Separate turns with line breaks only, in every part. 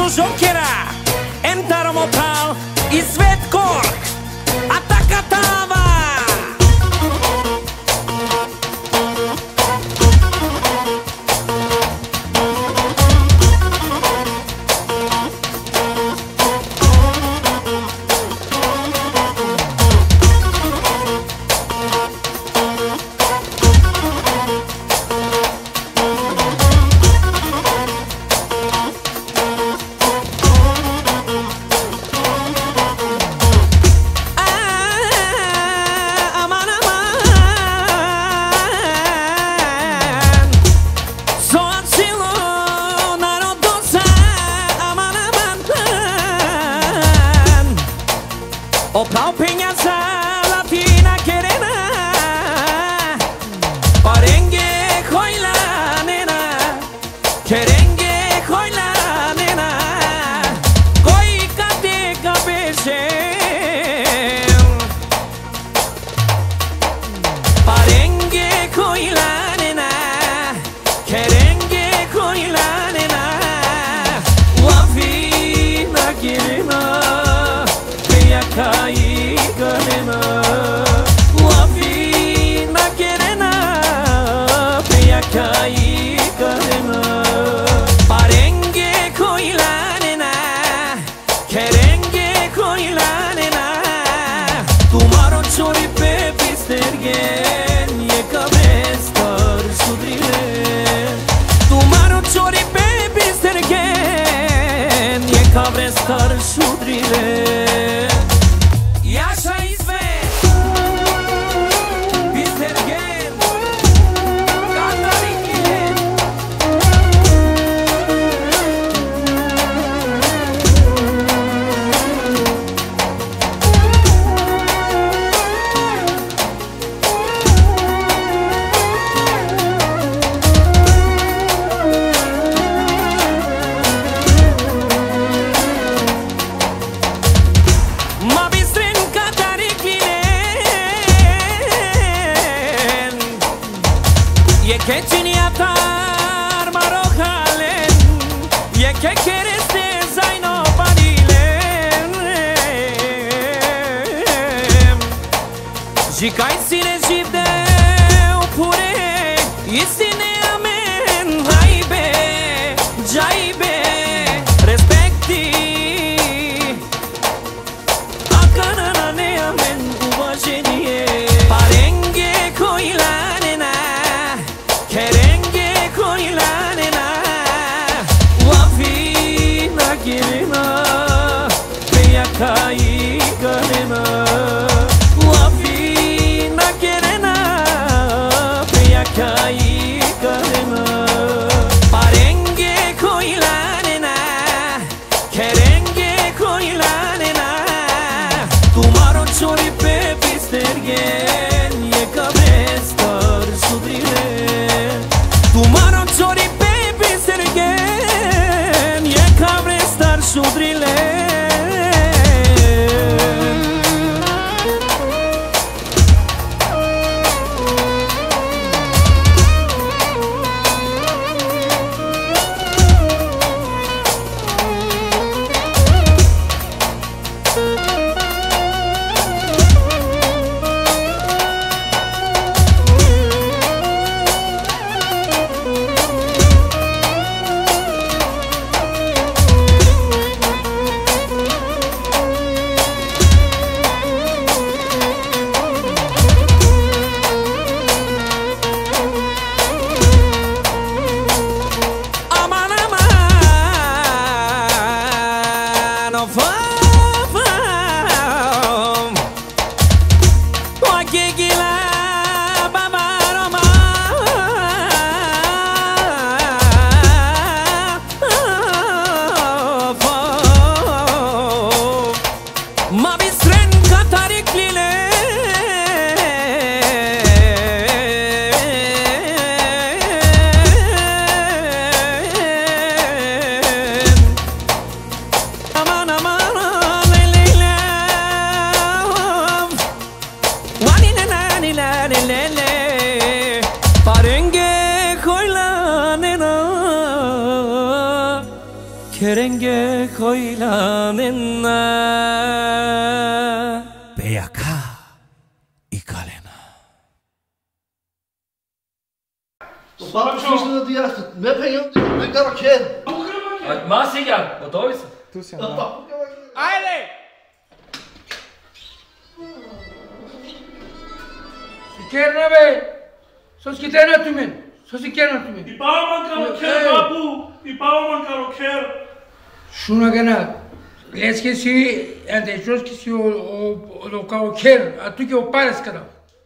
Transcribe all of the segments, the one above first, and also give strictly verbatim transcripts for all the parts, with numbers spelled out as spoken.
Žokera, Entaromotal i Svet Kork, Ataka Tava. Oprao penjaca latina kerena, Parenge koyla nena, Kerenge koyla nena, Koy kate kapeshem, Parenge koyla nena, Kerenge koyla nena, Wafina kerena Kai kanena, wafina kerena, peya kai kanena. Parenge koyla nena, kerenge koyla nena. Tumaro chori pe pistergen, ye kabestar sudrile. Tumaro chori pe pistergen, ye kabestar sudrile. Ye que chiniatar marojalen, ye que quieres de zaino panilen, Jicai sine jibde upure, isine amen, haibe, jaibe, respecti, akanana ne amen ubajeniye, parenge koyla. Kerenge koyla nena, wafina kerena, peya kai kanena, wafina Parenge koilanena Beyaka ikalena.
Бабка слушна да ясно. Ме пеем, ме кара кен.
Ма сега, готови са?
Айде!
Си керна бе! Со си керна ту мен! Со си керна ту мен!
И пава манкаро кер, бабу! И пава манкаро кер!
Шуна гена, лески си, андечоски си окао кер, а тук е опарес када.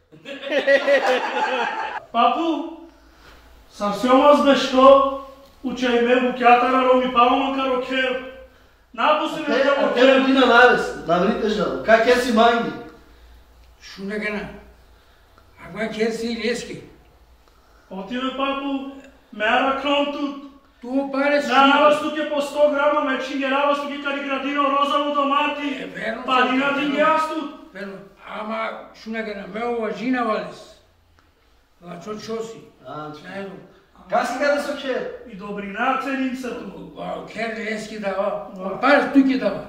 Папу, съвсем аз бешко, учай ме букята на роми, пава манкаро кер! Напуси ме
Те,
да
а
го
те
кер!
година навес, наврите жал. Как е си манги?
Шуна гена, ама кер си лески.
Отиве, папу, ме ара кром тут.
Ту опарес
Нараваш тук е по сто грама, ме чингераваш тук е кади градино розово домати.
Е, верно.
Падина динге аз тут.
Верно, ама шуна гена, ме уважина валес. Лачо чоси. Наедно.
Как си када со кен?
И добрина ценим се тук.
Кер лески дава, опарес тук е дава.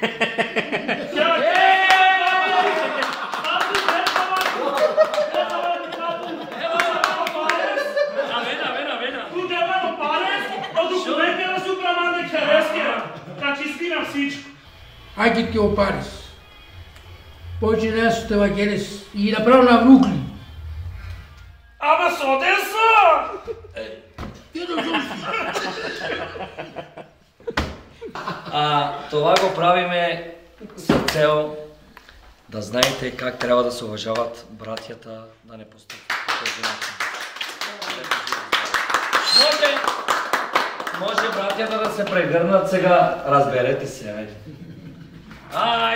Хайде ти опарес. Повече нещо те вагерес и направо на внукли.
Ама соден са!
Ти дошъл си.
А, това го правиме с цел да знаете как трябва да се уважават братята, да не постъпват по този начин. Може, може братята да се прегърнат сега, разберете се, айде. Айде!